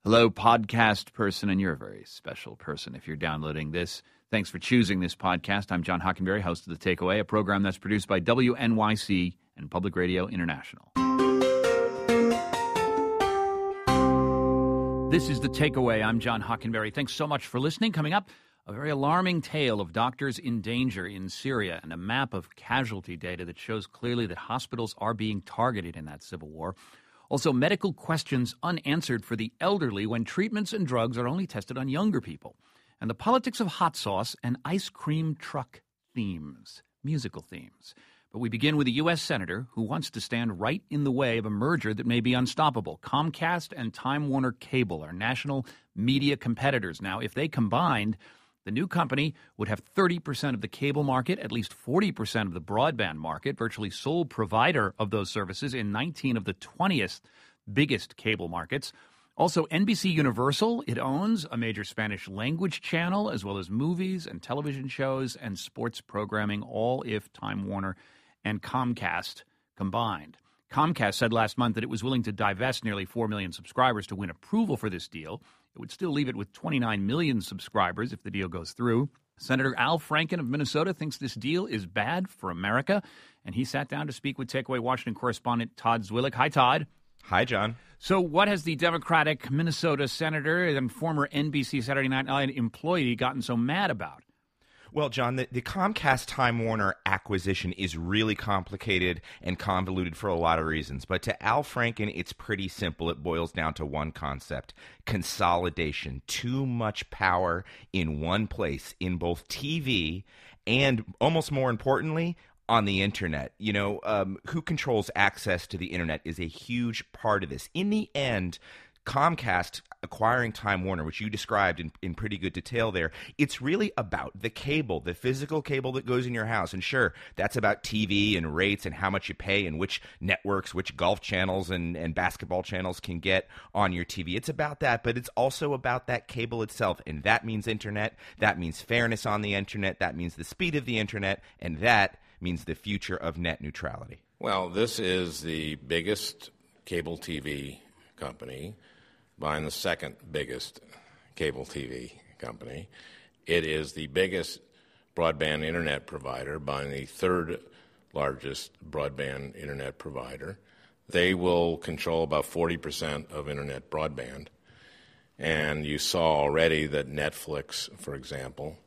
Hello, podcast person, and you're a very special person if you're downloading this. Thanks for choosing this podcast. I'm John Hockenberry, host of The Takeaway, a program that's produced by WNYC and Public Radio International. This is The Takeaway. I'm John Hockenberry. Thanks so much for listening. Coming up, a very alarming tale of doctors in danger in Syria and a map of casualty data that shows clearly that hospitals are being targeted in that civil war. Also, medical questions unanswered for the elderly when treatments and drugs are only tested on younger people. And the politics of hot sauce and ice cream truck themes, musical themes. But we begin with a U.S. senator who wants to stand right in the way of a merger that may be unstoppable. Comcast and Time Warner Cable are national media competitors. Now, if they combined, the new company would have 30% of the cable market, at least 40% of the broadband market, virtually sole provider of those services in 19 of the 20th biggest cable markets. Also, NBC Universal, it owns a major Spanish language channel, as well as movies and television shows and sports programming, all if Time Warner and Comcast combined. Comcast said last month that it was willing to divest nearly 4 million subscribers to win approval for this deal. It would still leave it with 29 million subscribers if the deal goes through. Senator Al Franken of Minnesota thinks this deal is bad for America, and he sat down to speak with Takeaway Washington correspondent Todd Zwillich. Hi, Todd. Hi, John. So what has the Democratic Minnesota senator and former NBC Saturday Night Live employee gotten so mad about? Well, John, the Comcast Time Warner acquisition is really complicated and convoluted for a lot of reasons. But to Al Franken, it's pretty simple. It boils down to one concept: consolidation. Too much power in one place, in both TV and, almost more importantly, on the internet. You know, who controls access to the internet is a huge part of this. In the end, Comcast acquiring Time Warner, which you described in pretty good detail there, it's really about the cable, the physical cable that goes in your house. And sure, that's about TV and rates and how much you pay and which networks, which golf channels and basketball channels can get on your TV. It's about that, but it's also about that cable itself. And that means internet. That means fairness on the internet. That means the speed of the internet. And that means the future of net neutrality. Well, this is the biggest cable TV company, buying the second biggest cable TV company. It is the biggest broadband internet provider, buying the third largest broadband internet provider. They will control about 40% of internet broadband. And you saw already that Netflix, for example,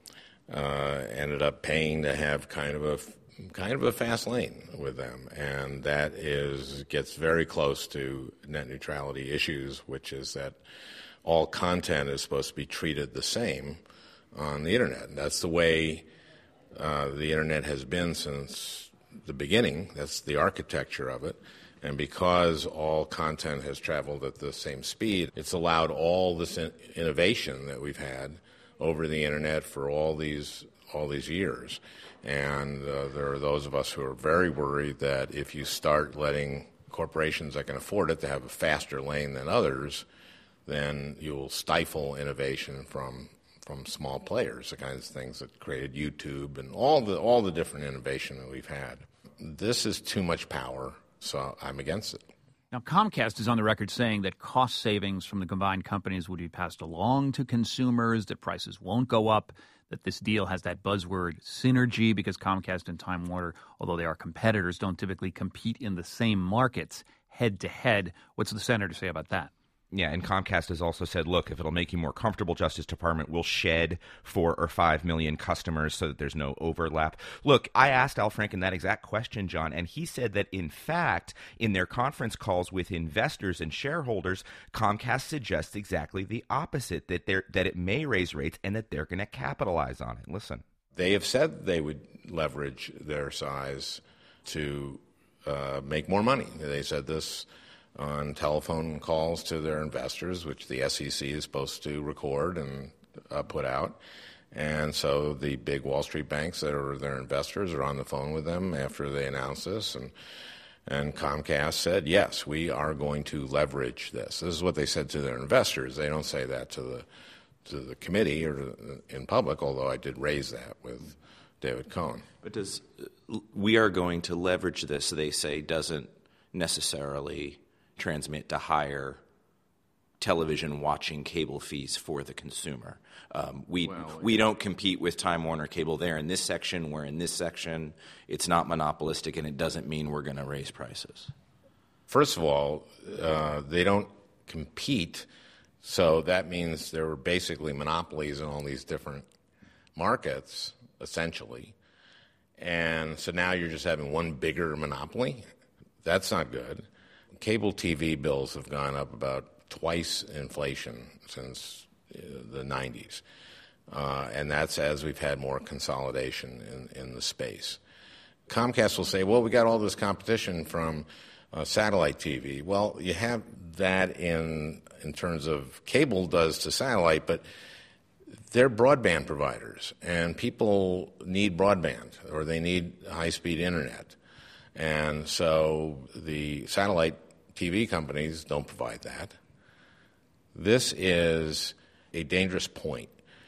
ended up paying to have kind of a fast lane with them, and that gets very close to net neutrality issues, which is that all content is supposed to be treated the same on the internet. And that's the way the internet has been since the beginning. That's the architecture of it. And because all content has traveled at the same speed, it's allowed all this innovation that we've had over the internet for all these years. And there are those of us who are very worried that if you start letting corporations that can afford it to have a faster lane than others, then you'll stifle innovation from small players, the kinds of things that created YouTube and all the different innovation that we've had. This is too much power, so I'm against it. Now, Comcast is on the record saying that cost savings from the combined companies would be passed along to consumers, that prices won't go up, that this deal has that buzzword synergy because Comcast and Time Warner, although they are competitors, don't typically compete in the same markets head-to-head. What's the senator say about that? Yeah, and Comcast has also said, look, if it'll make you more comfortable, Justice Department will shed 4 or 5 million customers so that there's no overlap. Look, I asked Al Franken that exact question, John, and he said that, in fact, in their conference calls with investors and shareholders, Comcast suggests exactly the opposite, that it may raise rates and that they're going to capitalize on it. Listen. They have said they would leverage their size to make more money. They said this on telephone calls to their investors, which the SEC is supposed to record and put out. And so the big Wall Street banks that are their investors are on the phone with them after they announce this. And Comcast said, yes, we are going to leverage this. This is what they said to their investors. They don't say that to the committee or in public, although I did raise that with David Cohen. But we are going to leverage this, they say, doesn't necessarily transmit to higher television watching cable fees for the consumer. We don't compete with Time Warner Cable there in this section. We're in this section. It's not monopolistic, and it doesn't mean we're going to raise prices. First of all, they don't compete, so that means there were basically monopolies in all these different markets, essentially. And so now you're just having one bigger monopoly. That's not good. Cable TV bills have gone up about twice inflation since the 90s. And that's as we've had more consolidation in the space. Comcast will say, well, we got all this competition from satellite TV. Well, you have that in terms of cable does to satellite, but they're broadband providers, and people need broadband or they need high-speed internet. And so the satellite TV companies don't provide that. This is a dangerous point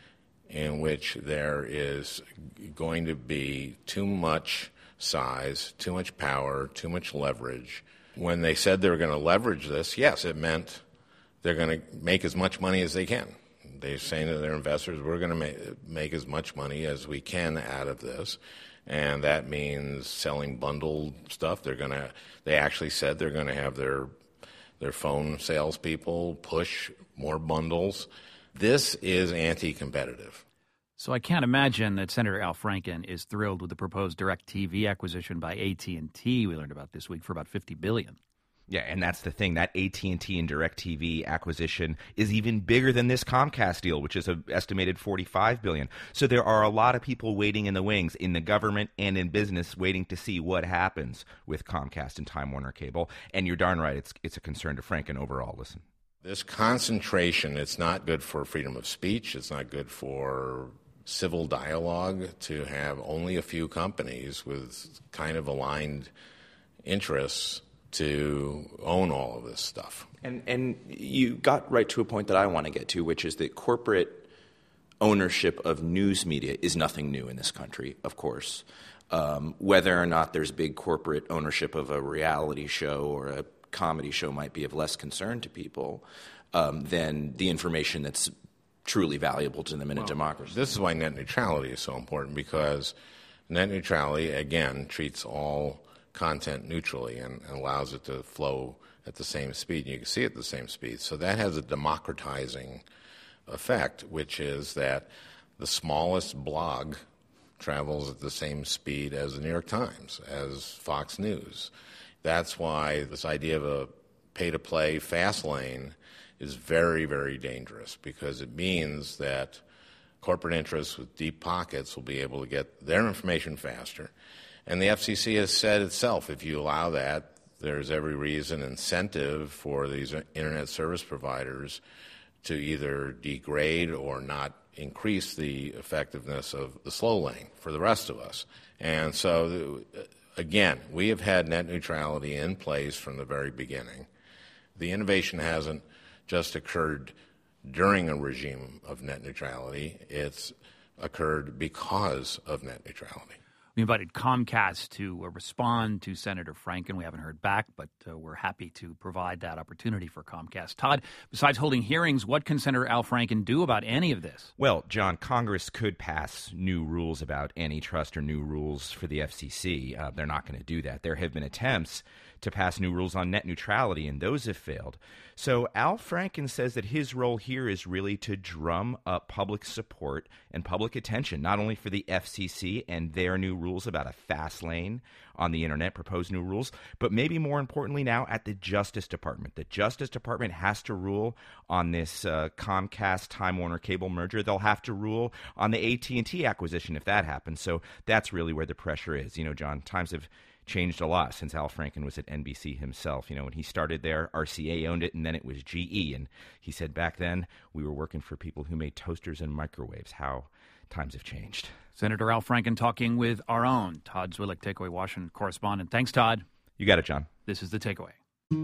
in which there is going to be too much size, too much power, too much leverage. When they said they were going to leverage this, yes, it meant they're going to make as much money as they can. They're saying to their investors, we're going to make as much money as we can out of this. And that means selling bundled stuff. They actually said they're going to have their phone salespeople push more bundles. This is anti-competitive. So I can't imagine that Senator Al Franken is thrilled with the proposed DirecTV acquisition by AT&T we learned about this week for about $50 billion. Yeah, and that's the thing. That AT&T and DirecTV acquisition is even bigger than this Comcast deal, which is an estimated $45 billion. So there are a lot of people waiting in the wings in the government and in business waiting to see what happens with Comcast and Time Warner Cable. And you're darn right, it's a concern to Franken overall. Listen. This concentration, it's not good for freedom of speech. It's not good for civil dialogue to have only a few companies with kind of aligned interests to own all of this stuff. And you got right to a point that I want to get to, which is that corporate ownership of news media is nothing new in this country, of course. Whether or not there's big corporate ownership of a reality show or a comedy show might be of less concern to people than the information that's truly valuable to them in a democracy. This is why net neutrality is so important, because net neutrality, again, treats all content neutrally and allows it to flow at the same speed. You can see it at the same speed. So that has a democratizing effect, which is that the smallest blog travels at the same speed as the New York Times, as Fox News. That's why this idea of a pay-to-play fast lane is very, very dangerous, because it means that corporate interests with deep pockets will be able to get their information faster. And the FCC has said itself, if you allow that, there's every reason, incentive for these internet service providers to either degrade or not increase the effectiveness of the slow lane for the rest of us. And so, again, we have had net neutrality in place from the very beginning. The innovation hasn't just occurred during a regime of net neutrality. It's occurred because of net neutrality. We invited Comcast to respond to Senator Franken. We haven't heard back, but we're happy to provide that opportunity for Comcast. Todd, besides holding hearings, what can Senator Al Franken do about any of this? Well, John, Congress could pass new rules about antitrust or new rules for the FCC. They're not going to do that. There have been attempts to pass new rules on net neutrality, and those have failed. So Al Franken says that his role here is really to drum up public support and public attention, not only for the FCC and their new rules about a fast lane on the internet, proposed new rules, but maybe more importantly now at the Justice Department. The Justice Department has to rule on this Comcast-Time Warner Cable merger. They'll have to rule on the AT&T acquisition if that happens. So that's really where the pressure is. You know, John, times have changed a lot since Al Franken was at NBC himself. You know, when he started there, RCA owned it, and then it was GE. And he said back then we were working for people who made toasters and microwaves. How times have changed. Senator Al Franken talking with our own Todd Zwillich, Takeaway Washington correspondent. Thanks, Todd. You got it, John. This is The Takeaway.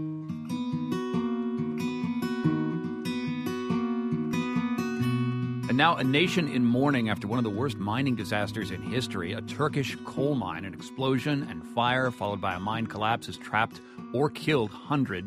And now a nation in mourning after one of the worst mining disasters in history. A Turkish coal mine, an explosion and fire followed by a mine collapse has trapped or killed hundreds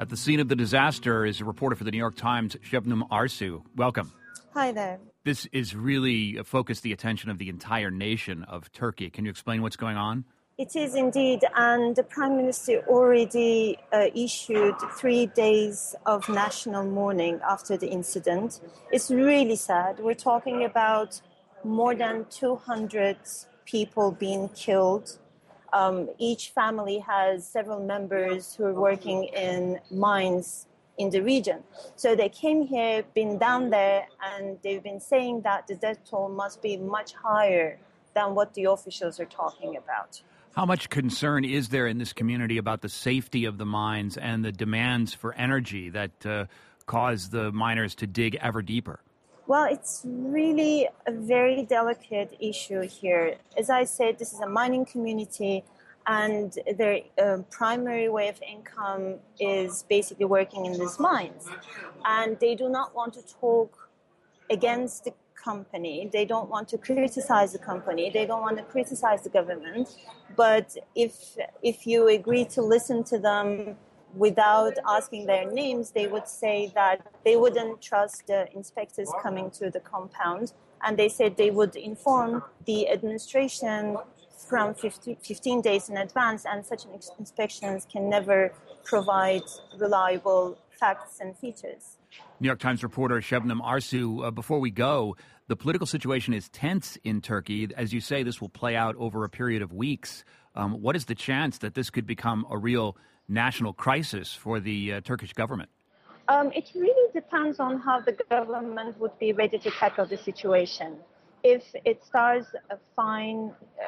At the scene of the disaster is a reporter for the New York Times, Şebnem Arsu. Welcome. Hi there. This is really focused the attention of the entire nation of Turkey. Can you explain what's going on? It is indeed, and the Prime Minister already issued 3 days of national mourning after the incident. It's really sad. We're talking about more than 200 people being killed. Each family has several members who are working in mines in the region. So they came here, been down there, and they've been saying that the death toll must be much higher than what the officials are talking about. How much concern is there in this community about the safety of the mines and the demands for energy that cause the miners to dig ever deeper? Well, it's really a very delicate issue here. As I said, this is a mining community, and their primary way of income is basically working in these mines. And they do not want to talk against the company. They don't want to criticize the company. They don't want to criticize the government. But if you agree to listen to them without asking their names, they would say that they wouldn't trust the inspectors coming to the compound. And they said they would inform the administration from 15 days in advance, and such inspections can never provide reliable facts and features. New York Times reporter Şebnem Arsu, before we go, the political situation is tense in Turkey. As you say, this will play out over a period of weeks. What is the chance that this could become a real national crisis for the Turkish government? It really depends on how the government would be ready to tackle the situation. If it starts fine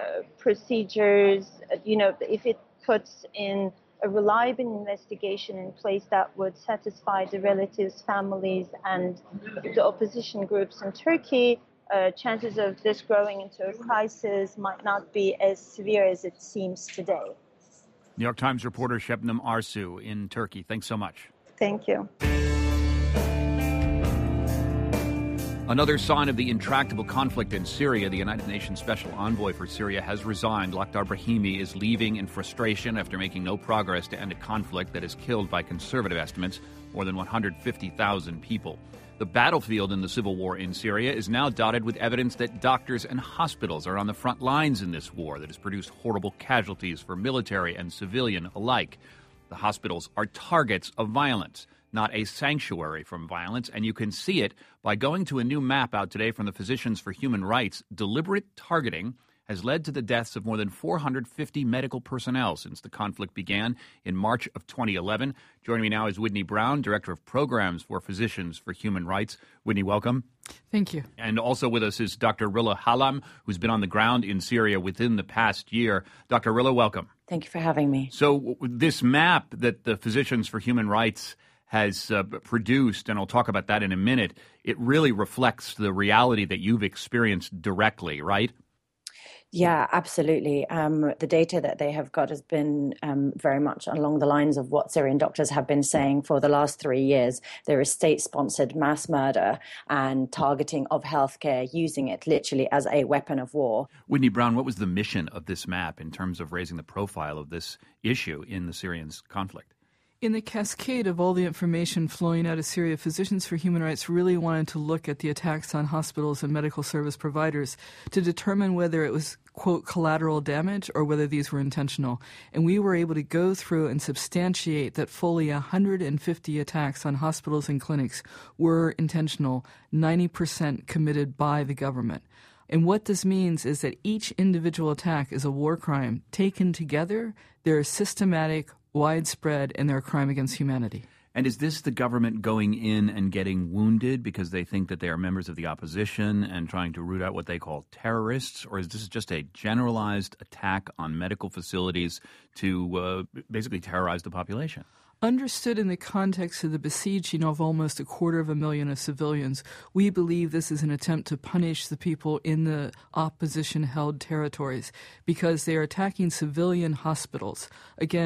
procedures, if it puts in a reliable investigation in place that would satisfy the relatives, families, and the opposition groups in Turkey, chances of this growing into a crisis might not be as severe as it seems today. New York Times reporter Şebnem Arsu in Turkey. Thanks so much. Thank you. Another sign of the intractable conflict in Syria, the United Nations Special Envoy for Syria has resigned. Lakhdar Brahimi is leaving in frustration after making no progress to end a conflict that has killed, by conservative estimates, more than 150,000 people. The battlefield in the civil war in Syria is now dotted with evidence that doctors and hospitals are on the front lines in this war that has produced horrible casualties for military and civilian alike. The hospitals are targets of violence, not a sanctuary from violence, and you can see it by going to a new map out today from the Physicians for Human Rights. Deliberate targeting has led to the deaths of more than 450 medical personnel since the conflict began in March of 2011. Joining me now is Whitney Brown, Director of Programs for Physicians for Human Rights. Whitney, welcome. Thank you. And also with us is Dr. Rilla Hallam, who's been on the ground in Syria within the past year. Dr. Rilla, welcome. Thank you for having me. So this map that the Physicians for Human Rights has produced, and I'll talk about that in a minute, it really reflects the reality that you've experienced directly, right? Yeah, absolutely. The data that they have got has been very much along the lines of what Syrian doctors have been saying for the last 3 years. There is state-sponsored mass murder and targeting of healthcare, using it literally as a weapon of war. Whitney Brown, what was the mission of this map in terms of raising the profile of this issue in the Syrian conflict? In the cascade of all the information flowing out of Syria, Physicians for Human Rights really wanted to look at the attacks on hospitals and medical service providers to determine whether it was, quote, collateral damage or whether these were intentional. And we were able to go through and substantiate that fully 150 attacks on hospitals and clinics were intentional, 90% committed by the government. And what this means is that each individual attack is a war crime. Taken together, they're systematic, widespread, and they're a crime against humanity. And is this the government going in and getting wounded because they think that they are members of the opposition and trying to root out what they call terrorists? Or is this just a generalized attack on medical facilities to basically terrorize the population? Understood in the context of the besieging of almost 250,000 civilians, we believe this is an attempt to punish the people in the opposition-held territories because they are attacking civilian hospitals. Again,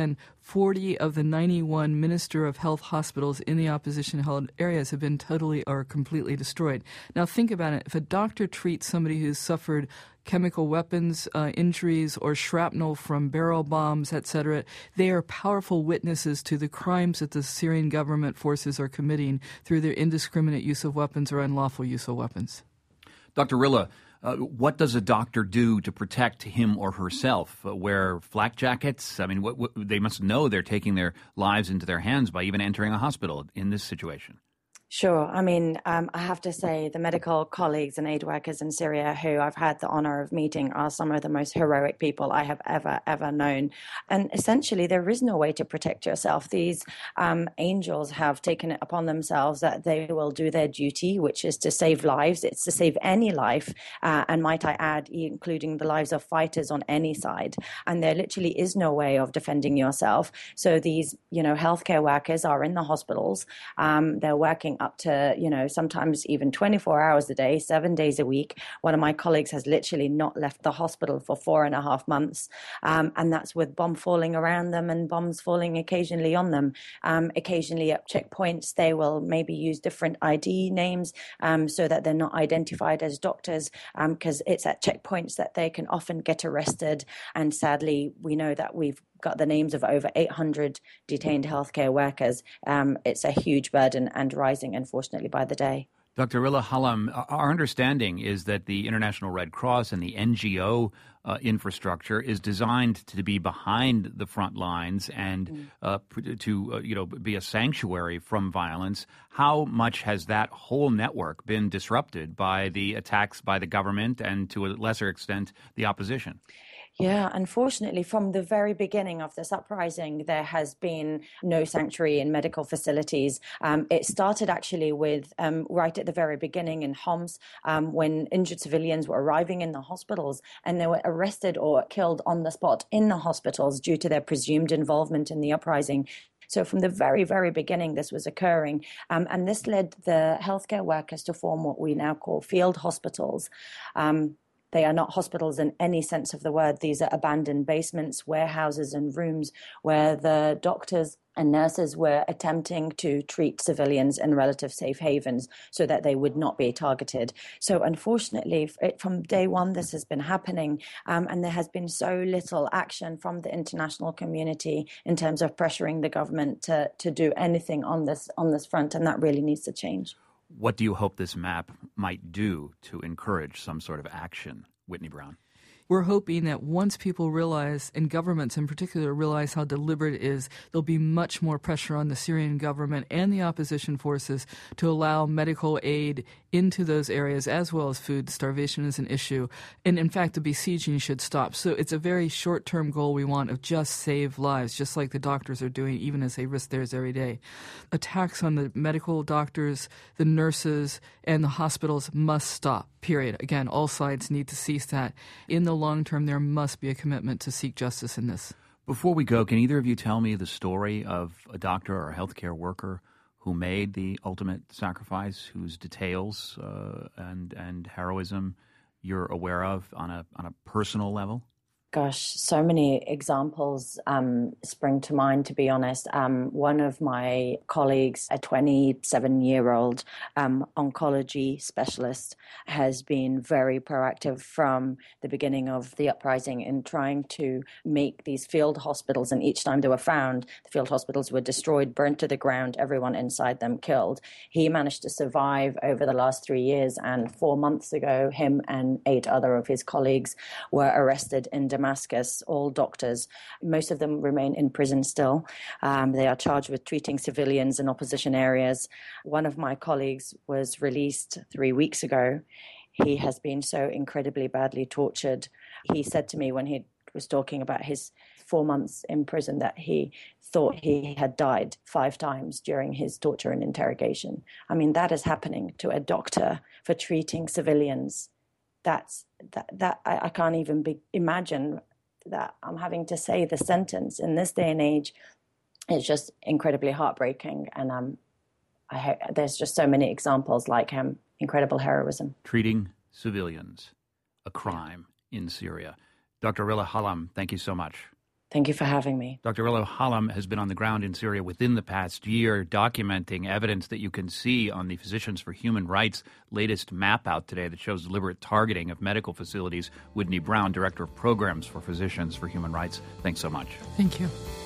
40 of the 91 Minister of Health hospitals in the opposition-held areas have been totally or completely destroyed. Now think about it. If a doctor treats somebody who's suffered chemical weapons injuries or shrapnel from barrel bombs, etc., they are powerful witnesses to the crimes that the Syrian government forces are committing through their indiscriminate use of weapons or unlawful use of weapons. Dr. Rilla, what does a doctor do to protect him or herself? Wear flak jackets? I mean, they must know they're taking their lives into their hands by even entering a hospital in this situation. Sure. I mean, I have to say the medical colleagues and aid workers in Syria who I've had the honor of meeting are some of the most heroic people I have ever known. And essentially, there is no way to protect yourself. These angels have taken it upon themselves that they will do their duty, which is to save lives. It's to save any life, and might I add, including the lives of fighters on any side. And there literally is no way of defending yourself. So these, healthcare workers are in the hospitals. They're working up to, sometimes even 24 hours a day, 7 days a week. One of my colleagues has literally not left the hospital for 4.5 months. And that's with bomb falling around them and bombs falling occasionally on them. Occasionally at checkpoints, they will maybe use different ID names so that they're not identified as doctors, because it's at checkpoints that they can often get arrested. And sadly, we know that we've got the names of over 800 detained healthcare workers. It's a huge burden and rising, unfortunately, by the day. Dr. Rilla Hallam, our understanding is that the International Red Cross and the NGO infrastructure is designed to be behind the front lines and to be a sanctuary from violence. How much has that whole network been disrupted by the attacks by the government and, to a lesser extent, the opposition? Yeah, unfortunately, from the very beginning of this uprising, there has been no sanctuary in medical facilities. It started actually with right at the very beginning in Homs, when injured civilians were arriving in the hospitals and they were arrested or killed on the spot in the hospitals due to their presumed involvement in the uprising. So from the very, very beginning, this was occurring. And this led the healthcare workers to form what we now call field hospitals. They are not hospitals in any sense of the word. These are abandoned basements, warehouses, and rooms where the doctors and nurses were attempting to treat civilians in relative safe havens so that they would not be targeted. So unfortunately, from day one, this has been happening, and there has been so little action from the international community in terms of pressuring the government to do anything on this front, and that really needs to change. What do you hope this map might do to encourage some sort of action, Whitney Brown? We're hoping that once people realize, and governments in particular realize how deliberate it is, there'll be much more pressure on the Syrian government and the opposition forces to allow medical aid into those areas, as well as food. Starvation is an issue. And in fact, the besieging should stop. So it's a very short-term goal we want of just save lives, just like the doctors are doing, even as they risk theirs every day. Attacks on the medical doctors, the nurses, and the hospitals must stop, period. Again, all sides need to cease that. In the long term, there must be a commitment to seek justice in this. Before we go, can either of you tell me the story of a doctor or a healthcare worker who made the ultimate sacrifice, whose details and heroism you're aware of on a personal level? Gosh, so many examples spring to mind, to be honest. One of my colleagues, a 27-year-old oncology specialist, has been very proactive from the beginning of the uprising in trying to make these field hospitals, and each time they were found, the field hospitals were destroyed, burnt to the ground, everyone inside them killed. He managed to survive over the last 3 years, and 4 months ago, him and 8 other of his colleagues were arrested in Damascus, all doctors. Most of them remain in prison still. They are charged with treating civilians in opposition areas. One of my colleagues was released 3 weeks ago. He has been so incredibly badly tortured. He said to me when he was talking about his 4 months in prison that he thought he had died 5 times during his torture and interrogation. I mean, that is happening to a doctor for treating civilians. I can't even imagine that I'm having to say the sentence in this day and age. It's just incredibly heartbreaking, and there's just so many examples like him. Incredible heroism. Treating civilians, a crime in Syria. Dr. Rilla Hallam, thank you so much. Thank you for having me. Dr. Rilla Hallam has been on the ground in Syria within the past year, documenting evidence that you can see on the Physicians for Human Rights latest map out today that shows deliberate targeting of medical facilities. Whitney Brown, Director of Programs for Physicians for Human Rights, thanks so much. Thank you.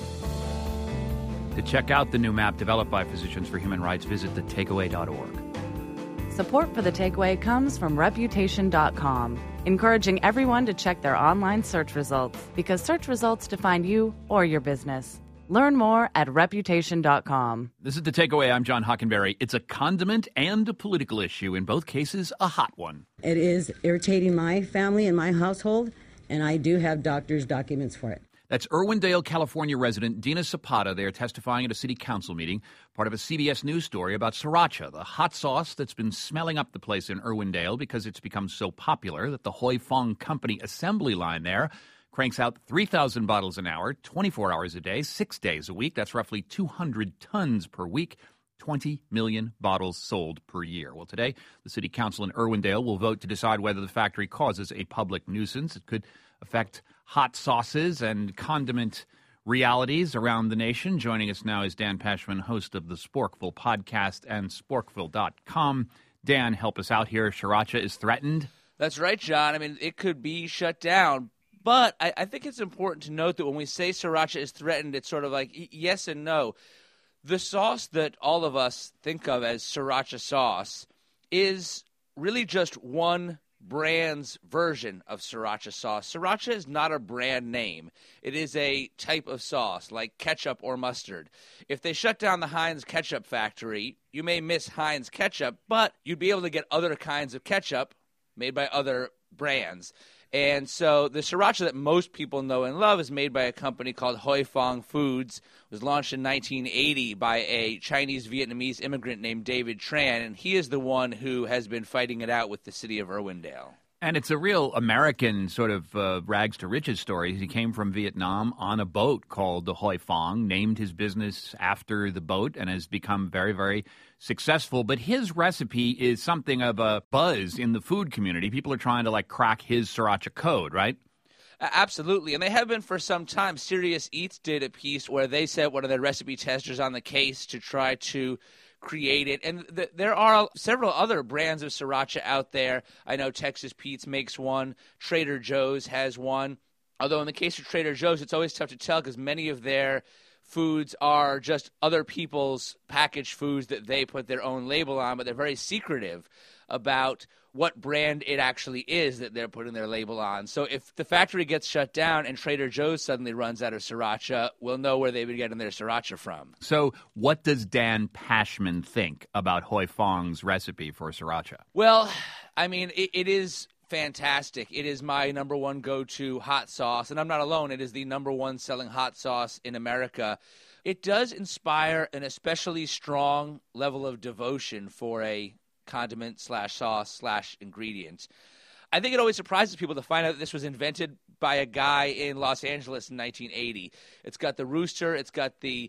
To check out the new map developed by Physicians for Human Rights, visit thetakeaway.org. Support for The Takeaway comes from Reputation.com, encouraging everyone to check their online search results because search results define you or your business. Learn more at Reputation.com. This is The Takeaway. I'm John Hockenberry. It's a condiment and a political issue. In both cases, a hot one. It is irritating my family and my household, and I do have doctor's documents for it. That's Irwindale, California resident Dina Zapata. They are testifying at a city council meeting, part of a CBS News story about sriracha, the hot sauce that's been smelling up the place in Irwindale because it's become so popular that the Hoi Fong Company assembly line there cranks out 3,000 bottles an hour, 24 hours a day, 6 days a week. That's roughly 200 tons per week. 20 million bottles sold per year. Well, today, the city council in Irwindale will vote to decide whether the factory causes a public nuisance. It could affect hot sauces and condiment realities around the nation. Joining us now is Dan Pashman, host of the Sporkville podcast and sporkville.com. Dan, help us out here. Sriracha is threatened. That's right, John. I mean, it could be shut down. But I think it's important to note that when we say sriracha is threatened, it's sort of like yes and no. The sauce that all of us think of as sriracha sauce is really just one brand's version of sriracha sauce. Sriracha is not a brand name. It is a type of sauce like ketchup or mustard. If they shut down the Heinz ketchup factory, you may miss Heinz ketchup, but you'd be able to get other kinds of ketchup made by other brands. And so the sriracha that most people know and love is made by a company called Hoi Fong Foods. It was launched in 1980 by a Chinese-Vietnamese immigrant named David Tran, and he is the one who has been fighting it out with the city of Irwindale. And it's a real American sort of rags to riches story. He came from Vietnam on a boat called the Hoi Fong, named his business after the boat, and has become very, very successful. But his recipe is something of a buzz in the food community. People are trying to, crack his sriracha code, right? Absolutely, and they have been for some time. Serious Eats did a piece where they sent one of their recipe testers on the case to try to create it. And there are several other brands of sriracha out there. I know Texas Pete's makes one. Trader Joe's has one. Although in the case of Trader Joe's, it's always tough to tell because many of their foods are just other people's packaged foods that they put their own label on, but they're very secretive about what brand it actually is that they're putting their label on. So if the factory gets shut down and Trader Joe's suddenly runs out of sriracha, we'll know where they've been getting their sriracha from. So what does Dan Pashman think about Hoi Fong's recipe for sriracha? Well, I mean, it is fantastic. It is my number one go-to hot sauce, and I'm not alone. It is the number one selling hot sauce in America. It does inspire an especially strong level of devotion for a condiment / sauce / ingredient. I think it always surprises people to find out that this was invented by a guy in Los Angeles in 1980. It's got the rooster. It's got the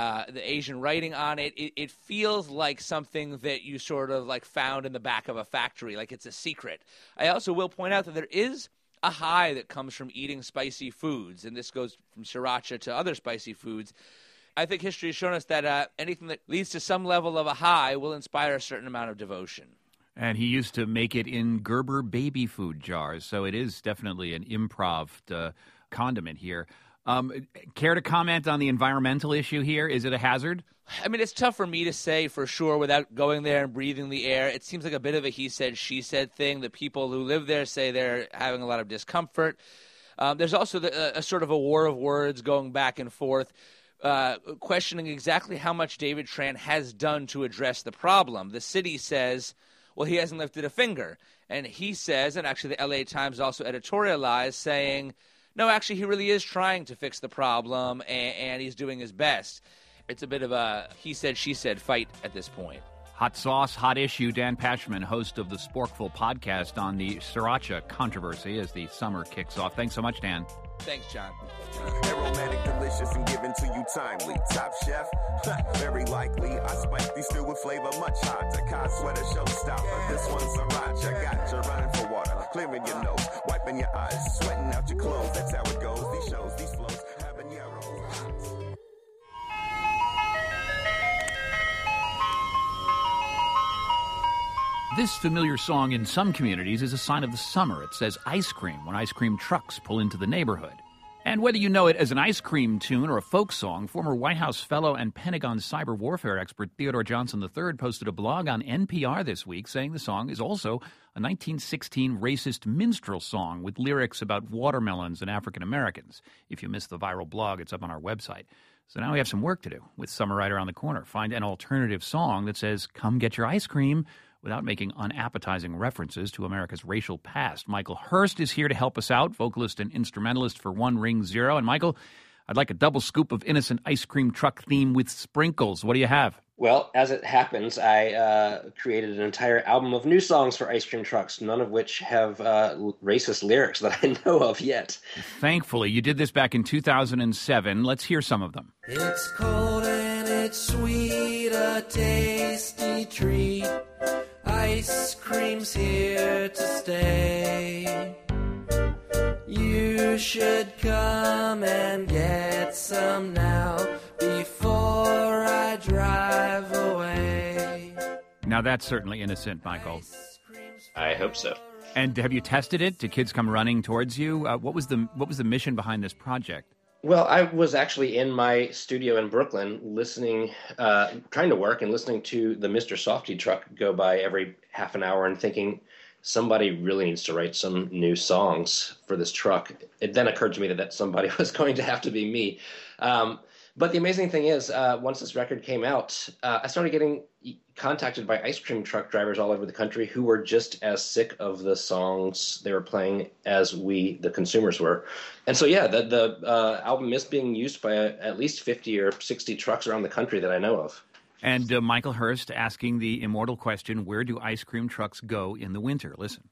Asian writing on it. It feels like something that you sort of found in the back of a factory, like it's a secret. I also will point out that there is a high that comes from eating spicy foods, and this goes from sriracha to other spicy foods. I think history has shown us that anything that leads to some level of a high will inspire a certain amount of devotion. And he used to make it in Gerber baby food jars, so it is definitely an improv condiment here. Care to comment on the environmental issue here? Is it a hazard? I mean, it's tough for me to say for sure without going there and breathing the air. It seems like a bit of a he said, she said thing. The people who live there say they're having a lot of discomfort. There's also a sort of a war of words going back and forth, questioning exactly how much David Tran has done to address the problem. The city says, well, he hasn't lifted a finger. And he says, and actually the LA Times also editorialized, saying, no, actually he really is trying to fix the problem, and he's doing his best. It's a bit of a he said, she said fight at this point. Hot sauce, hot issue. Dan Pashman, host of the Sporkville podcast on the sriracha controversy as the summer kicks off. Thanks so much, Dan. Thanks, John. Aromatic, delicious, and given to you timely. Top chef, very likely. I spike these stew with flavor much hotter. Cod sweater, showstopper. This one's sriracha. Got you running for water, clearing your nose, wiping your eyes, sweating out your clothes. That's how it goes. These shows, these flows, having This familiar song in some communities is a sign of the summer. It says ice cream when ice cream trucks pull into the neighborhood. And whether you know it as an ice cream tune or a folk song, former White House fellow and Pentagon cyber warfare expert Theodore Johnson III posted a blog on NPR this week saying the song is also a 1916 racist minstrel song with lyrics about watermelons and African Americans. If you missed the viral blog, it's up on our website. So now we have some work to do with summer right around the corner. Find an alternative song that says, "Come get your ice cream," without making unappetizing references to America's racial past. Michael Hurst is here to help us out, vocalist and instrumentalist for One Ring Zero. And Michael, I'd like a double scoop of innocent ice cream truck theme with sprinkles. What do you have? Well, as it happens, I created an entire album of new songs for ice cream trucks, none of which have racist lyrics that I know of yet. Thankfully, you did this back in 2007. Let's hear some of them. It's cold and it's sweet, a tasty treat. Ice cream's here to stay. You should come and get some now before I drive away. Now that's certainly innocent, Michael. I hope so. And have you tested it? Do kids come running towards you? What was the mission behind this project? Well, I was actually in my studio in Brooklyn listening, trying to work and listening to the Mr. Softy truck go by every half an hour and thinking somebody really needs to write some new songs for this truck. It then occurred to me that somebody was going to have to be me. But the amazing thing is, once this record came out, I started getting contacted by ice cream truck drivers all over the country who were just as sick of the songs they were playing as we, the consumers, were. And so, yeah, the album is being used by at least 50 or 60 trucks around the country that I know of. And Michael Hurst asking the immortal question, where do ice cream trucks go in the winter? Listen.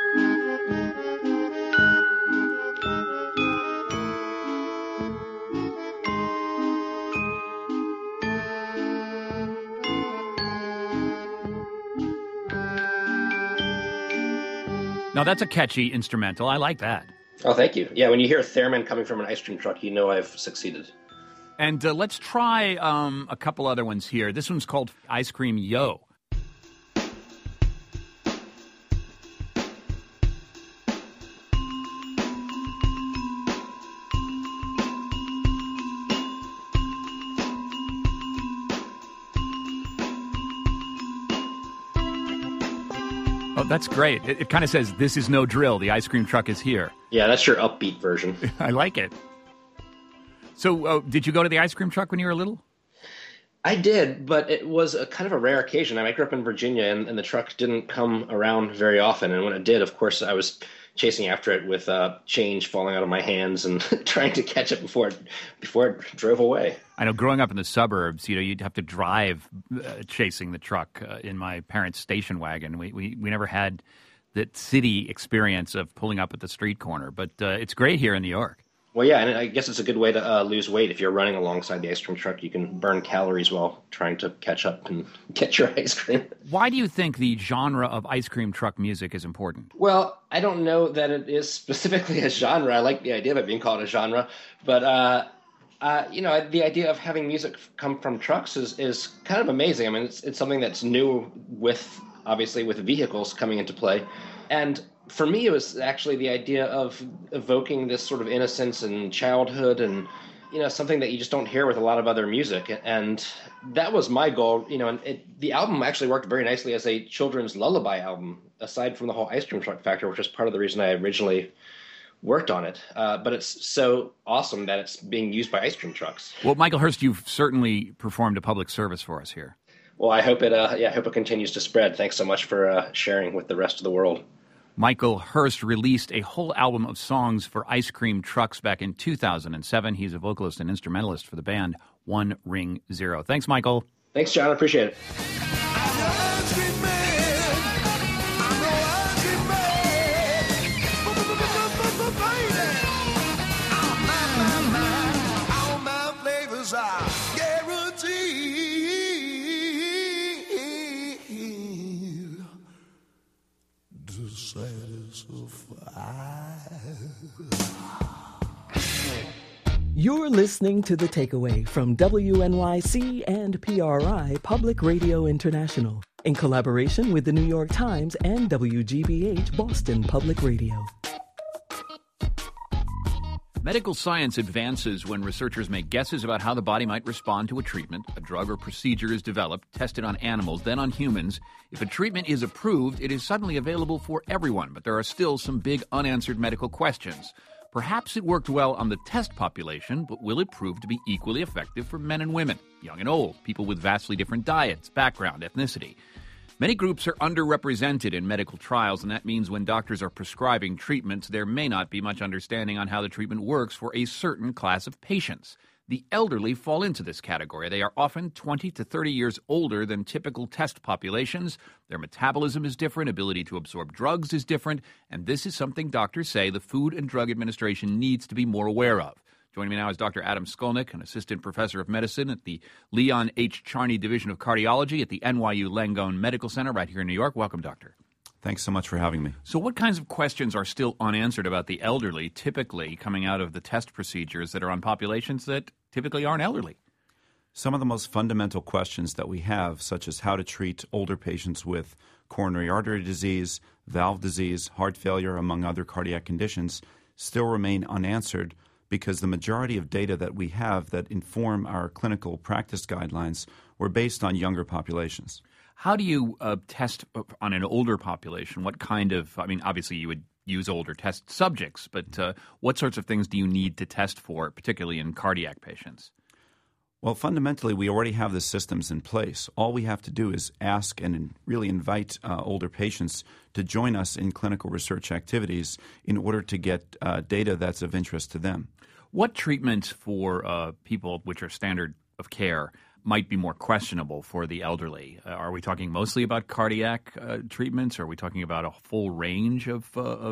Now, that's a catchy instrumental. I like that. Oh, thank you. Yeah, when you hear a theremin coming from an ice cream truck, you know I've succeeded. And let's try a couple other ones here. This one's called Ice Cream Yo. Oh, that's great. It kind of says, "This is no drill. The ice cream truck is here." Yeah, that's your upbeat version. I like it. So did you go to the ice cream truck when you were little? I did, but it was a kind of a rare occasion. I grew up in Virginia, and the truck didn't come around very often. And when it did, of course, I was chasing after it with change falling out of my hands and trying to catch it before it drove away. I know growing up in the suburbs, you'd have to drive chasing the truck in my parents' station wagon. We never had that city experience of pulling up at the street corner, but it's great here in New York. Well, yeah, and I guess it's a good way to lose weight. If you're running alongside the ice cream truck, you can burn calories while trying to catch up and get your ice cream. Why do you think the genre of ice cream truck music is important? Well, I don't know that it is specifically a genre. I like the idea of it being called a genre, but the idea of having music come from trucks is kind of amazing. I mean, it's something that's new with vehicles coming into play. And for me, it was actually the idea of evoking this sort of innocence and childhood and, something that you just don't hear with a lot of other music. And that was my goal, and the album actually worked very nicely as a children's lullaby album, aside from the whole ice cream truck factor, which was part of the reason I originally worked on it. But it's so awesome that it's being used by ice cream trucks. Well, Michael Hurst, you've certainly performed a public service for us here. Well, I hope it continues to spread. Thanks so much for sharing with the rest of the world. Michael Hurst released a whole album of songs for ice cream trucks back in 2007. He's a vocalist and instrumentalist for the band One Ring Zero. Thanks, Michael. Thanks, John. I appreciate it. You're listening to The Takeaway from WNYC and PRI Public Radio International. in collaboration with the New York Times and WGBH Boston Public Radio. Medical science advances when researchers make guesses about how the body might respond to a treatment. A drug or procedure is developed, tested on animals, then on humans. If a treatment is approved, it is suddenly available for everyone, but there are still some big unanswered medical questions. Perhaps it worked well on the test population, but will it prove to be equally effective for men and women, young and old, people with vastly different diets, background, ethnicity? Many groups are underrepresented in medical trials, and that means when doctors are prescribing treatments, there may not be much understanding on how the treatment works for a certain class of patients. The elderly fall into this category. They are often 20 to 30 years older than typical test populations. Their metabolism is different, ability to absorb drugs is different, and this is something doctors say the Food and Drug Administration needs to be more aware of. Joining me now is Dr. Adam Skolnick, an assistant professor of medicine at the Leon H. Charney Division of Cardiology at the NYU Langone Medical Center right here in New York. Welcome, Doctor. Thanks so much for having me. So what kinds of questions are still unanswered about the elderly, typically coming out of the test procedures that are on populations that typically aren't elderly? Some of the most fundamental questions that we have, such as how to treat older patients with coronary artery disease, valve disease, heart failure, among other cardiac conditions, still remain unanswered because the majority of data that we have that inform our clinical practice guidelines were based on younger populations. How do you test on an older population? What kind of, obviously you would use older test subjects, but what sorts of things do you need to test for, particularly in cardiac patients? Well, fundamentally, we already have the systems in place. All we have to do is ask and really invite older patients to join us in clinical research activities in order to get data that's of interest to them. What treatments for people which are standard of care might be more questionable for the elderly? Are we talking mostly about cardiac treatments? Or are we talking about a full range of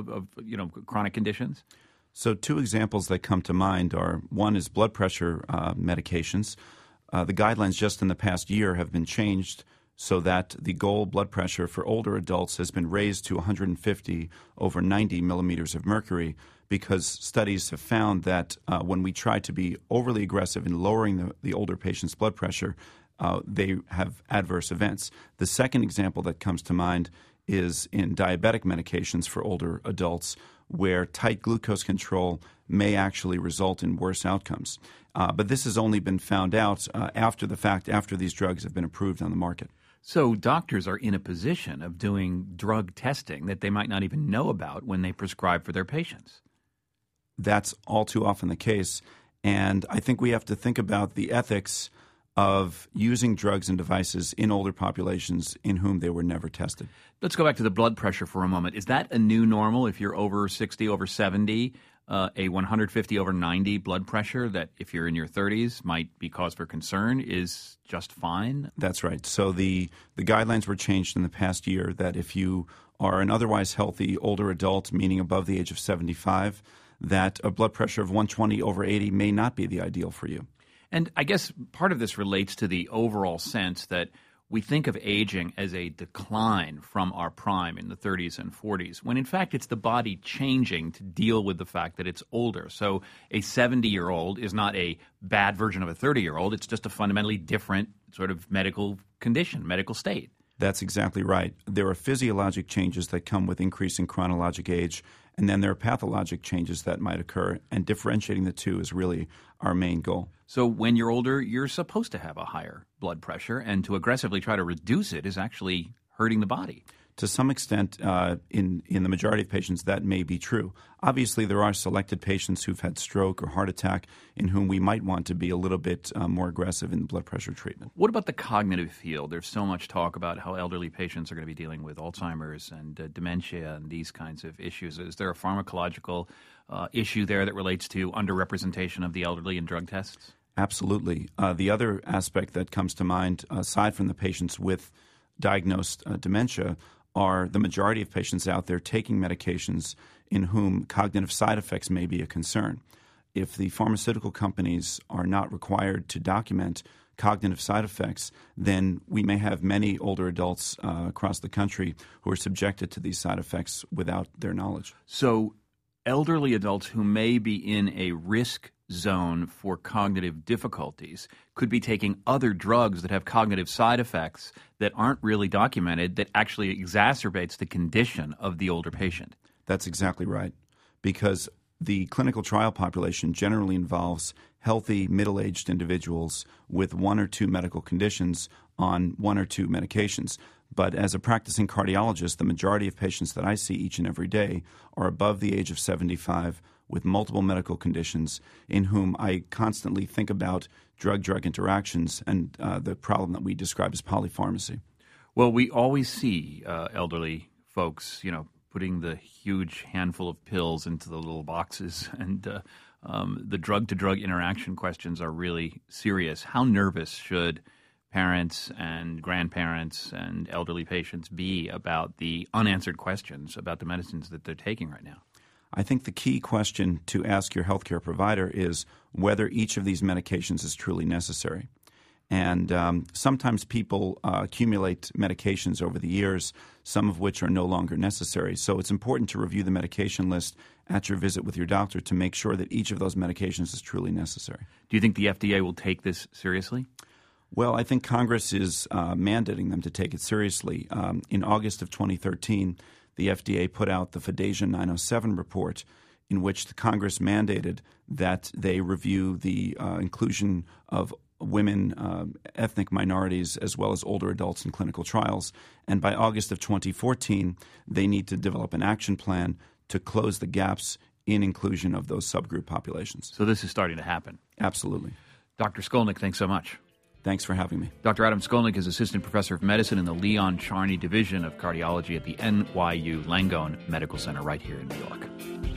chronic conditions? So 2 examples that come to mind are, one is blood pressure medications. The guidelines just in the past year have been changed so that the goal blood pressure for older adults has been raised to 150 over 90 millimeters of mercury, because studies have found that when we try to be overly aggressive in lowering the older patient's blood pressure, they have adverse events. The second example that comes to mind is in diabetic medications for older adults, where tight glucose control may actually result in worse outcomes. But this has only been found out after the fact, after these drugs have been approved on the market. So doctors are in a position of doing drug testing that they might not even know about when they prescribe for their patients. That's all too often the case. And I think we have to think about the ethics of using drugs and devices in older populations in whom they were never tested. Let's go back to the blood pressure for a moment. Is that a new normal if you're over 60, over 70, a 150 over 90 blood pressure that if you're in your 30s might be cause for concern is just fine? That's right. So the guidelines were changed in the past year that if you are an otherwise healthy older adult, meaning above the age of 75, that a blood pressure of 120 over 80 may not be the ideal for you. And I guess part of this relates to the overall sense that we think of aging as a decline from our prime in the 30s and 40s, when in fact it's the body changing to deal with the fact that it's older. So a 70-year-old is not a bad version of a 30-year-old. It's just a fundamentally different sort of medical condition, medical state. That's exactly right. There are physiologic changes that come with increasing chronologic age, and then there are pathologic changes that might occur, and differentiating the two is really our main goal. So when you're older, you're supposed to have a higher blood pressure, and to aggressively try to reduce it is actually hurting the body. To some extent, in the majority of patients, that may be true. Obviously, there are selected patients who've had stroke or heart attack in whom we might want to be a little bit more aggressive in blood pressure treatment. What about the cognitive field? There's so much talk about how elderly patients are going to be dealing with Alzheimer's and dementia and these kinds of issues. Is there a pharmacological issue there that relates to underrepresentation of the elderly in drug tests? Absolutely. The other aspect that comes to mind, aside from the patients with diagnosed dementia, are the majority of patients out there taking medications in whom cognitive side effects may be a concern. If the pharmaceutical companies are not required to document cognitive side effects, then we may have many older adults across the country who are subjected to these side effects without their knowledge. So elderly adults who may be in a risk zone for cognitive difficulties could be taking other drugs that have cognitive side effects that aren't really documented, that actually exacerbates the condition of the older patient. That's exactly right, because the clinical trial population generally involves healthy middle-aged individuals with one or two medical conditions on one or two medications. But as a practicing cardiologist, the majority of patients that I see each and every day are above the age of 75 with multiple medical conditions in whom I constantly think about drug-drug interactions and the problem that we describe as polypharmacy. Well, we always see elderly folks, putting the huge handful of pills into the little boxes, and the drug-to-drug interaction questions are really serious. How nervous should parents and grandparents and elderly patients be about the unanswered questions about the medicines that they're taking right now? I think the key question to ask your healthcare provider is whether each of these medications is truly necessary. And sometimes people accumulate medications over the years, some of which are no longer necessary. So it's important to review the medication list at your visit with your doctor to make sure that each of those medications is truly necessary. Do you think the FDA will take this seriously? Well, I think Congress is mandating them to take it seriously. In August of 2013, the FDA put out the FDASIA 907 report, in which the Congress mandated that they review the inclusion of women, ethnic minorities, as well as older adults in clinical trials. And by August of 2014, they need to develop an action plan to close the gaps in inclusion of those subgroup populations. So this is starting to happen. Absolutely. Dr. Skolnick, thanks so much. Thanks for having me. Dr. Adam Skolnick is Assistant Professor of Medicine in the Leon Charney Division of Cardiology at the NYU Langone Medical Center right here in New York.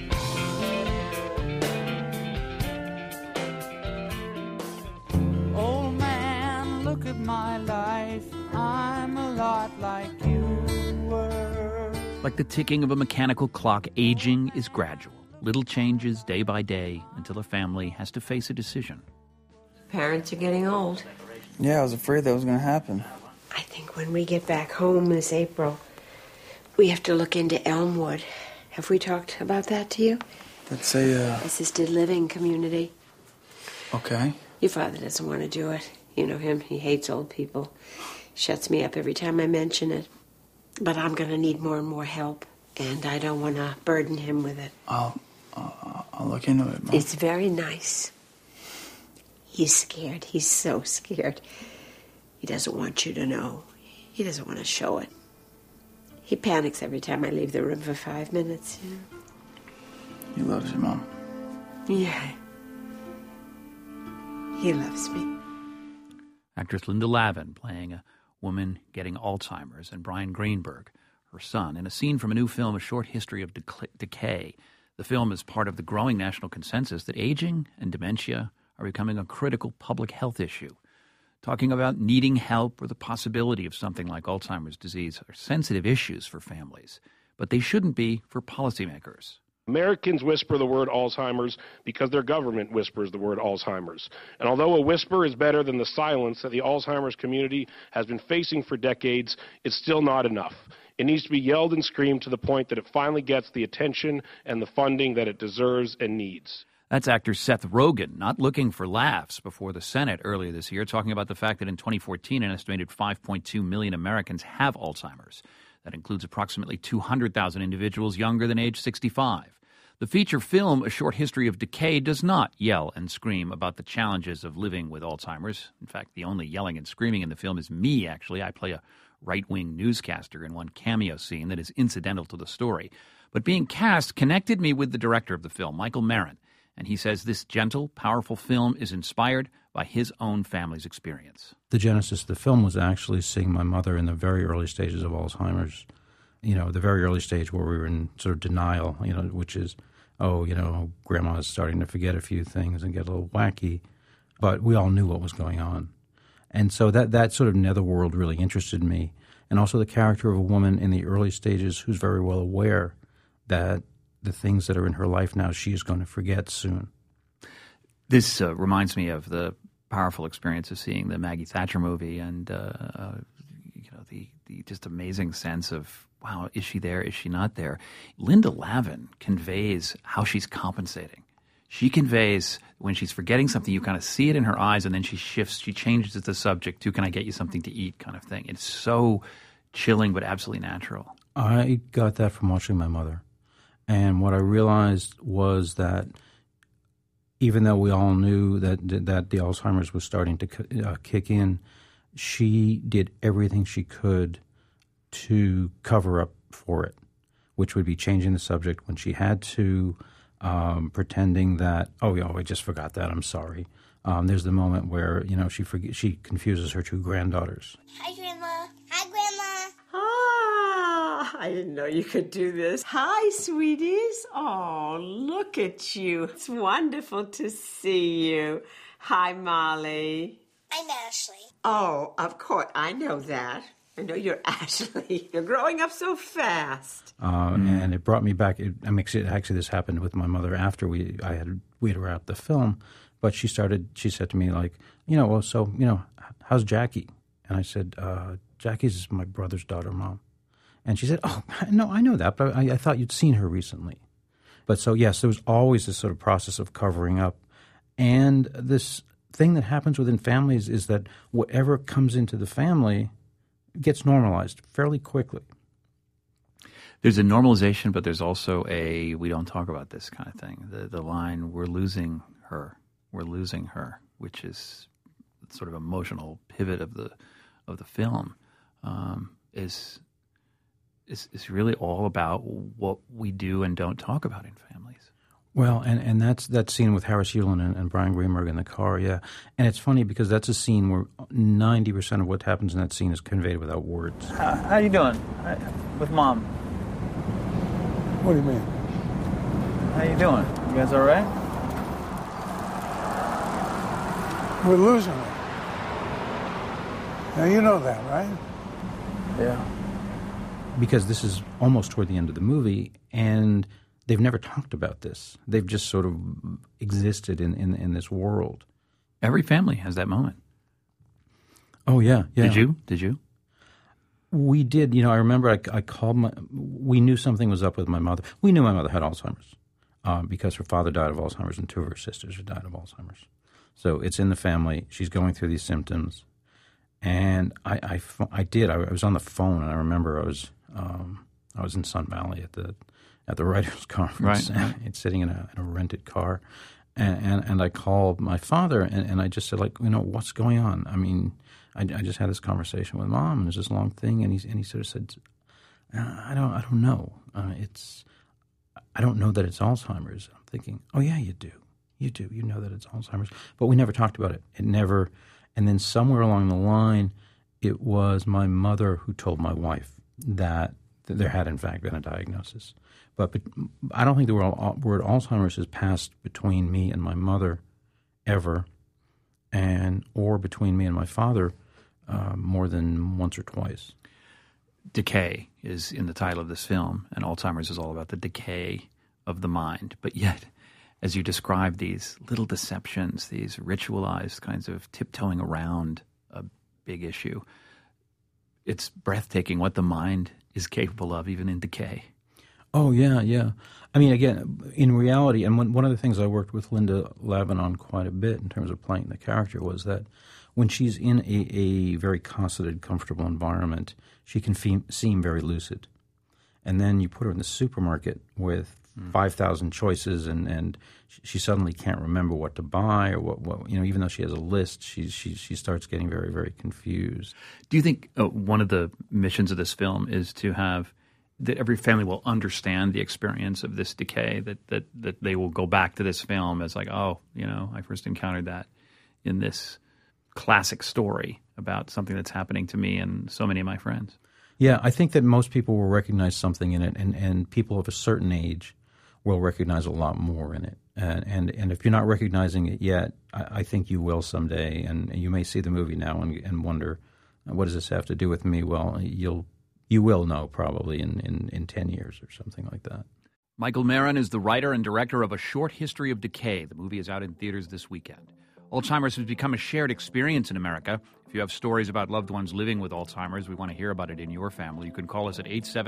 Old man, look at my life. I'm a lot like you were. Like the ticking of a mechanical clock, aging is gradual. Little changes day by day until a family has to face a decision. Parents are getting old. Yeah, I was afraid that was going to happen. I think when we get back home this April, we have to look into Elmwood. Have we talked about that to you? That's a, assisted living community. Okay. Your father doesn't want to do it. You know him. He hates old people. Shuts me up every time I mention it. But I'm going to need more and more help, and I don't want to burden him with it. I'll look into it, Mom. It's very nice. He's scared. He's so scared. He doesn't want you to know. He doesn't want to show it. He panics every time I leave the room for 5 minutes. You know? He loves you, Mom. Yeah. He loves me. Actress Linda Lavin playing a woman getting Alzheimer's, and Brian Greenberg, her son, in a scene from a new film, A Short History of Decay. The film is part of the growing national consensus that aging and dementia are becoming a critical public health issue. Talking about needing help or the possibility of something like Alzheimer's disease are sensitive issues for families, but they shouldn't be for policymakers. Americans whisper the word Alzheimer's because their government whispers the word Alzheimer's. And although a whisper is better than the silence that the Alzheimer's community has been facing for decades, it's still not enough. It needs to be yelled and screamed to the point that it finally gets the attention and the funding that it deserves and needs. That's actor Seth Rogen, not looking for laughs before the Senate earlier this year, talking about the fact that in 2014, an estimated 5.2 million Americans have Alzheimer's. That includes approximately 200,000 individuals younger than age 65. The feature film, A Short History of Decay, does not yell and scream about the challenges of living with Alzheimer's. In fact, the only yelling and screaming in the film is me, actually. I play a right-wing newscaster in one cameo scene that is incidental to the story. But being cast connected me with the director of the film, Michael Marin. And he says this gentle, powerful film is inspired by his own family's experience. The genesis of the film was actually seeing my mother in the very early stages of Alzheimer's. You know, the very early stage where we were in sort of denial, you know, which is, grandma's starting to forget a few things and get a little wacky. But we all knew what was going on. And so that sort of netherworld really interested me. And also the character of a woman in the early stages who's very well aware that the things that are in her life now, she is going to forget soon. This reminds me of the powerful experience of seeing the Maggie Thatcher movie, and the just amazing sense of, wow, is she there? Is she not there? Linda Lavin conveys how she's compensating. she conveys when she's forgetting something, you kind of see it in her eyes, and then she changes the subject to, can I get you something to eat kind of thing. It's so chilling but absolutely natural. I got that from watching my mother. And what I realized was that even though we all knew that the Alzheimer's was starting to kick in, she did everything she could to cover up for it, which would be changing the subject when she had to, pretending that, I just forgot that, I'm sorry. There's the moment where, she confuses her two granddaughters. Hi, Grandma. Hi, Grandma. Ah, I didn't know you could do this. Hi, sweeties. Oh, look at you. It's wonderful to see you. Hi, Molly. I'm Ashley. Oh, of course. I know that. I know you're Ashley. You're growing up so fast. And it brought me back. Actually, this happened with my mother after we had wrapped the film. But she said to me, like, how's Jackie? And I said, Jackie's my brother's daughter, Mom. And she said, oh, no, I know that, but I thought you'd seen her recently. But so, yes, there was always this sort of process of covering up. And this thing that happens within families is that whatever comes into the family gets normalized fairly quickly. There's a normalization, but there's also a we don't talk about this kind of thing. The line, we're losing her, which is sort of emotional pivot of the film, is really all about what we do and don't talk about in families. Well, and that's that scene with Harris Yulin and Brian Greenberg in the car, yeah. And it's funny because that's a scene where 90% of what happens in that scene is conveyed without words. How you doing? With Mom? What do you mean? How you doing? You guys all right? We're losing her. Now, you know that, right? Yeah. Because this is almost toward the end of the movie, and they've never talked about this. They've just sort of existed in this world. Every family has that moment. Oh, yeah. Did you? We did. I remember I called we knew something was up with my mother. We knew my mother had Alzheimer's because her father died of Alzheimer's and two of her sisters had died of Alzheimer's. So it's in the family. She's going through these symptoms. And I was on the phone, and I remember I was in Sun Valley at the writers' conference, right. It's sitting in a rented car, and I called my father, and I just said, like, what's going on? I mean, I just had this conversation with Mom, and there's this long thing, and he sort of said, I don't know. I don't know that it's Alzheimer's. I'm thinking, oh yeah, you do. You know that it's Alzheimer's, but we never talked about it. It never. And then somewhere along the line, it was my mother who told my wife that there had, in fact, been a diagnosis. But I don't think the word Alzheimer's has passed between me and my mother ever, or between me and my father more than once or twice. Decay is in the title of this film, and Alzheimer's is all about the decay of the mind. But yet, as you describe these little deceptions, these ritualized kinds of tiptoeing around a big issue, it's breathtaking what the mind is capable of, even in decay. Oh, yeah. I mean, again, in reality, and one of the things I worked with Linda Lavin on quite a bit in terms of playing the character was that when she's in a very cosseted, comfortable environment, she can seem very lucid. And then you put her in the supermarket with 5,000 choices, and she suddenly can't remember what to buy or what even though she has a list, she starts getting very, very confused. Do you think one of the missions of this film is to have that every family will understand the experience of this decay, that they will go back to this film as like, I first encountered that in this classic story about something that's happening to me and so many of my friends? Yeah, I think that most people will recognize something in it, and people of a certain age will recognize a lot more in it. And if you're not recognizing it yet, I think you will someday. And you may see the movie now and wonder, what does this have to do with me? Well, you will know probably in 10 years or something like that. Michael Marin is the writer and director of A Short History of Decay. The movie is out in theaters this weekend. Alzheimer's has become a shared experience in America. If you have stories about loved ones living with Alzheimer's, we want to hear about it in your family. You can call us at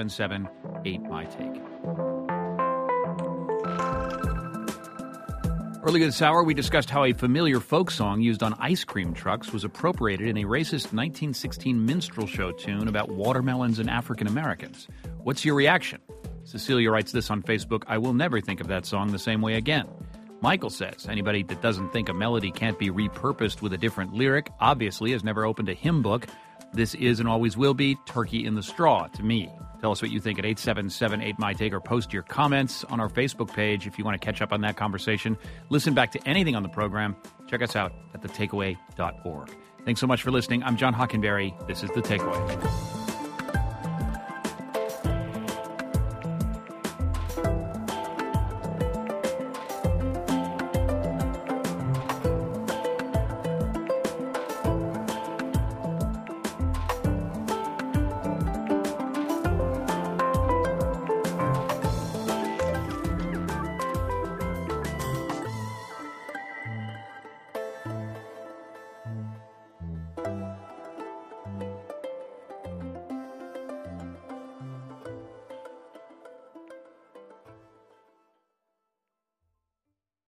877-8MY-TAKE. Earlier this hour, we discussed how a familiar folk song used on ice cream trucks was appropriated in a racist 1916 minstrel show tune about watermelons and African Americans. What's your reaction? Cecilia writes this on Facebook: I will never think of that song the same way again. Michael says, anybody that doesn't think a melody can't be repurposed with a different lyric obviously has never opened a hymn book. This is and always will be turkey in the straw to me. Tell us what you think at 877-8MyTake, or post your comments on our Facebook page if you want to catch up on that conversation. Listen back to anything on the program. Check us out at thetakeaway.org. Thanks so much for listening. I'm John Hockenberry. This is The Takeaway.